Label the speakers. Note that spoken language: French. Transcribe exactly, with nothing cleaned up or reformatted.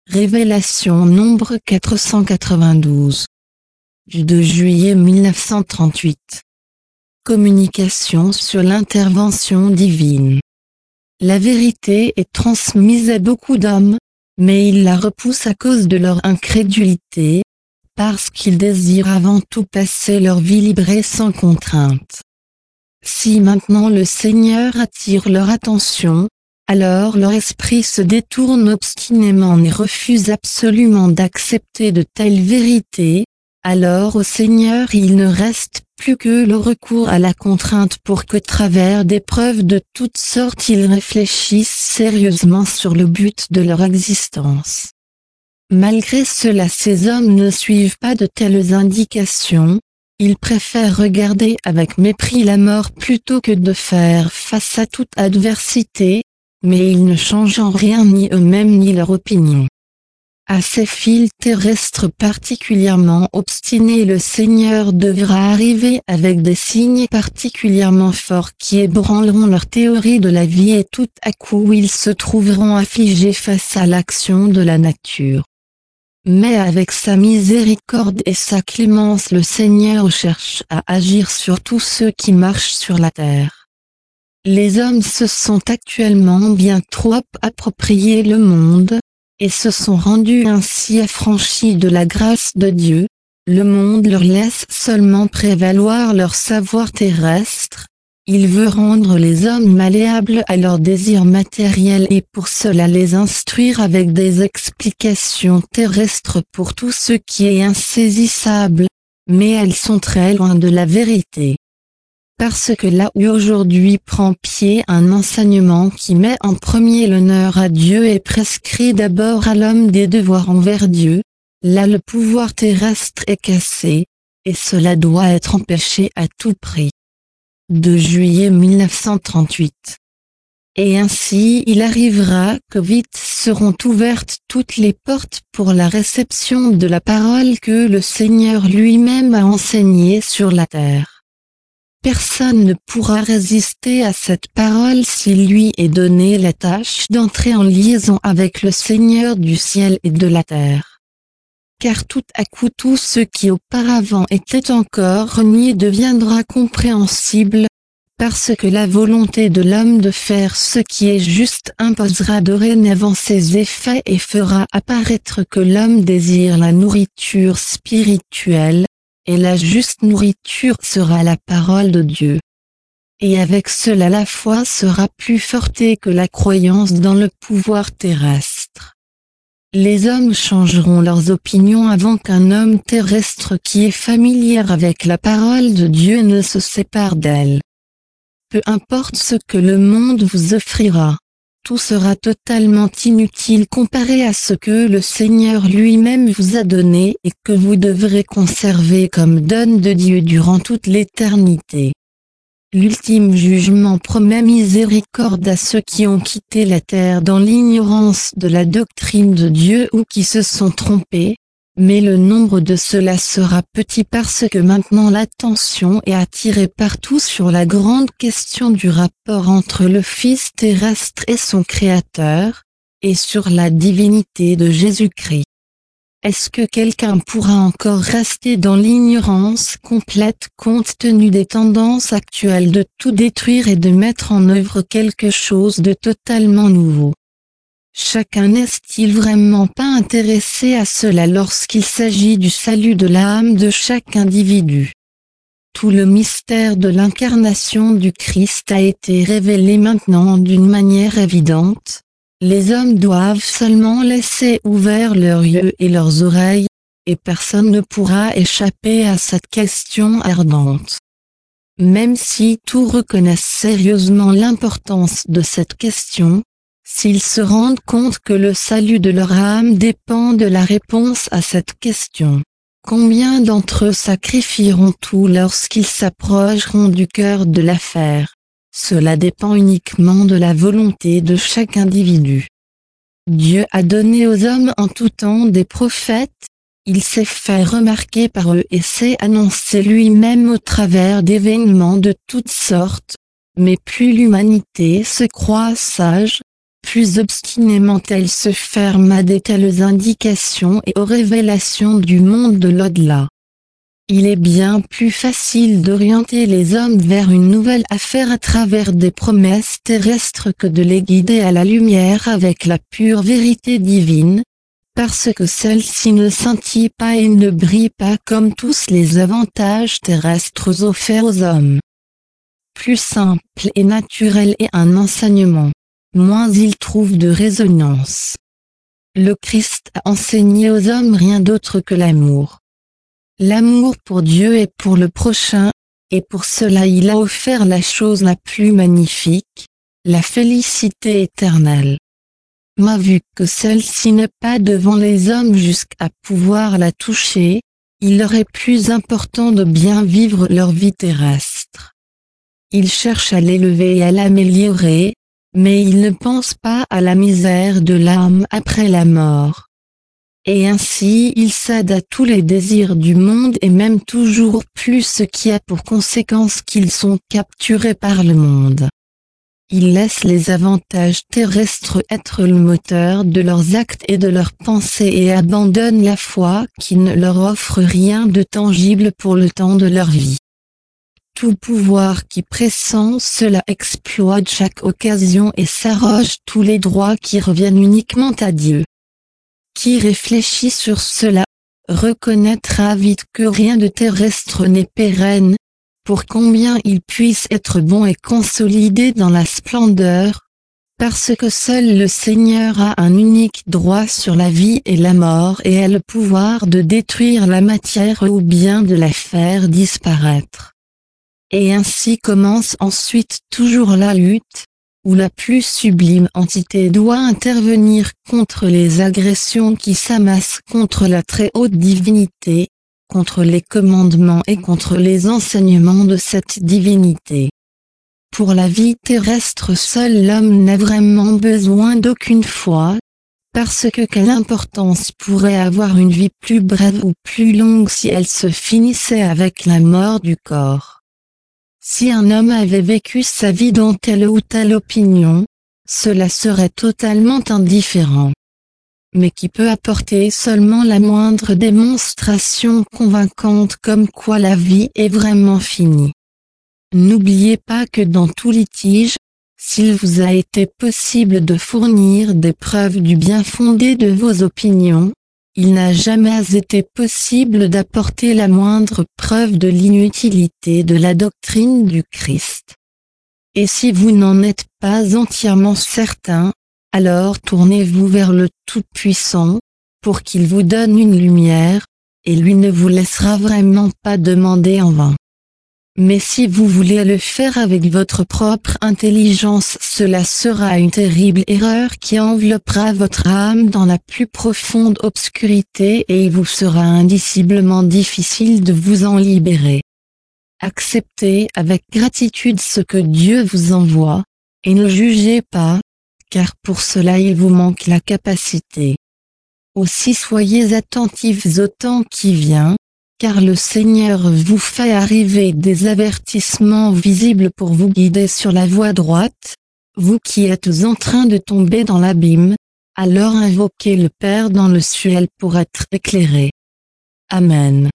Speaker 1: Révélation nombre quatre cent quatre-vingt-douze. Du deux juillet mille neuf cent trente-huit. Communication sur l'intervention divine. La vérité est transmise à beaucoup d'hommes, mais ils la repoussent à cause de leur incrédulité, parce qu'ils désirent avant tout passer leur vie libre et sans contrainte. Si maintenant le Seigneur attire leur attention, alors leur esprit se détourne obstinément et refuse absolument d'accepter de telles vérités, alors au Seigneur il ne reste plus que le recours à la contrainte pour que travers des preuves de toutes sortes ils réfléchissent sérieusement sur le but de leur existence. Malgré cela ces hommes ne suivent pas de telles indications, ils préfèrent regarder avec mépris la mort plutôt que de faire face à toute adversité, mais ils ne changent en rien ni eux-mêmes ni leur opinion. À ces fils terrestres particulièrement obstinés le Seigneur devra arriver avec des signes particulièrement forts qui ébranleront leur théorie de la vie et tout à coup ils se trouveront affligés face à l'action de la nature. Mais avec sa miséricorde et sa clémence le Seigneur cherche à agir sur tous ceux qui marchent sur la terre. Les hommes se sont actuellement bien trop approprié le monde, et se sont rendus ainsi affranchis de la grâce de Dieu. Le monde leur laisse seulement prévaloir leur savoir terrestre. Il veut rendre les hommes malléables à leurs désirs matériels et pour cela les instruire avec des explications terrestres pour tout ce qui est insaisissable, mais elles sont très loin de la vérité. Parce que là où aujourd'hui prend pied un enseignement qui met en premier l'honneur à Dieu et prescrit d'abord à l'homme des devoirs envers Dieu, là le pouvoir terrestre est cassé, et cela doit être empêché à tout prix. deux juillet mille neuf cent trente-huit. Et ainsi il arrivera que vite seront ouvertes toutes les portes pour la réception de la parole que le Seigneur lui-même a enseignée sur la terre. Personne ne pourra résister à cette parole s'il lui est donné la tâche d'entrer en liaison avec le Seigneur du ciel et de la terre. Car tout à coup tout ce qui auparavant était encore renié deviendra compréhensible, parce que la volonté de l'homme de faire ce qui est juste imposera dorénavant ses effets et fera apparaître que l'homme désire la nourriture spirituelle, et la juste nourriture sera la parole de Dieu. Et avec cela la foi sera plus forte que la croyance dans le pouvoir terrestre. Les hommes changeront leurs opinions avant qu'un homme terrestre qui est familier avec la parole de Dieu ne se sépare d'elle. Peu importe ce que le monde vous offrira, tout sera totalement inutile comparé à ce que le Seigneur lui-même vous a donné et que vous devrez conserver comme donne de Dieu durant toute l'éternité. L'ultime jugement promet miséricorde à ceux qui ont quitté la terre dans l'ignorance de la doctrine de Dieu ou qui se sont trompés, mais le nombre de ceux-là sera petit parce que maintenant l'attention est attirée partout sur la grande question du rapport entre le Fils terrestre et son Créateur, et sur la divinité de Jésus-Christ. Est-ce que quelqu'un pourra encore rester dans l'ignorance complète compte tenu des tendances actuelles de tout détruire et de mettre en œuvre quelque chose de totalement nouveau? Chacun n'est-il vraiment pas intéressé à cela lorsqu'il s'agit du salut de l'âme de chaque individu? Tout le mystère de l'incarnation du Christ a été révélé maintenant d'une manière évidente. Les hommes doivent seulement laisser ouverts leurs yeux et leurs oreilles, et personne ne pourra échapper à cette question ardente. Même si tous reconnaissent sérieusement l'importance de cette question, s'ils se rendent compte que le salut de leur âme dépend de la réponse à cette question, combien d'entre eux sacrifieront tout lorsqu'ils s'approcheront du cœur de l'affaire? Cela dépend uniquement de la volonté de chaque individu. Dieu a donné aux hommes en tout temps des prophètes, il s'est fait remarquer par eux et s'est annoncé lui-même au travers d'événements de toutes sortes, mais plus l'humanité se croit sage, plus obstinément elle se ferme à des telles indications et aux révélations du monde de l'au-delà. Il est bien plus facile d'orienter les hommes vers une nouvelle affaire à travers des promesses terrestres que de les guider à la lumière avec la pure vérité divine, parce que celle-ci ne scintille pas et ne brille pas comme tous les avantages terrestres offerts aux hommes. Plus simple et naturel est un enseignement, moins il trouve de résonance. Le Christ a enseigné aux hommes rien d'autre que l'amour. L'amour pour Dieu et pour le prochain, et pour cela il a offert la chose la plus magnifique, la félicité éternelle. Mais vu que celle-ci n'est pas devant les hommes jusqu'à pouvoir la toucher, il leur est plus important de bien vivre leur vie terrestre. Ils cherchent à l'élever et à l'améliorer, mais ils ne pensent pas à la misère de l'âme après la mort. Et ainsi ils cèdent à tous les désirs du monde et même toujours plus, ce qui a pour conséquence qu'ils sont capturés par le monde. Ils laissent les avantages terrestres être le moteur de leurs actes et de leurs pensées et abandonnent la foi qui ne leur offre rien de tangible pour le temps de leur vie. Tout pouvoir qui pressent cela exploite chaque occasion et s'arroge tous les droits qui reviennent uniquement à Dieu. Qui réfléchit sur cela, reconnaîtra vite que rien de terrestre n'est pérenne, pour combien il puisse être bon et consolidé dans la splendeur, parce que seul le Seigneur a un unique droit sur la vie et la mort et a le pouvoir de détruire la matière ou bien de la faire disparaître. Et ainsi commence ensuite toujours la lutte, où la plus sublime entité doit intervenir contre les agressions qui s'amassent contre la très haute divinité, contre les commandements et contre les enseignements de cette divinité. Pour la vie terrestre seul l'homme n'a vraiment besoin d'aucune foi, parce que quelle importance pourrait avoir une vie plus brève ou plus longue si elle se finissait avec la mort du corps? Si un homme avait vécu sa vie dans telle ou telle opinion, cela serait totalement indifférent. Mais qui peut apporter seulement la moindre démonstration convaincante comme quoi la vie est vraiment finie. N'oubliez pas que dans tout litige, s'il vous a été possible de fournir des preuves du bien fondé de vos opinions, il n'a jamais été possible d'apporter la moindre preuve de l'inutilité de la doctrine du Christ. Et si vous n'en êtes pas entièrement certain, alors tournez-vous vers le Tout-Puissant, pour qu'il vous donne une lumière, et lui ne vous laissera vraiment pas demander en vain. Mais si vous voulez le faire avec votre propre intelligence, cela sera une terrible erreur qui enveloppera votre âme dans la plus profonde obscurité et il vous sera indiciblement difficile de vous en libérer. Acceptez avec gratitude ce que Dieu vous envoie, et ne jugez pas, car pour cela il vous manque la capacité. Aussi soyez attentifs au temps qui vient, car le Seigneur vous fait arriver des avertissements visibles pour vous guider sur la voie droite, vous qui êtes en train de tomber dans l'abîme, alors invoquez le Père dans le ciel pour être éclairé. Amen.